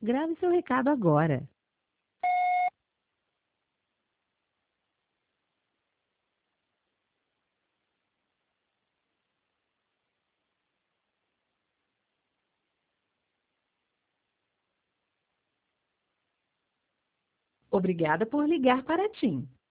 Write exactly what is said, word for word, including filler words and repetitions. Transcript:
Grave seu recado agora. Obrigada por ligar para a TIM.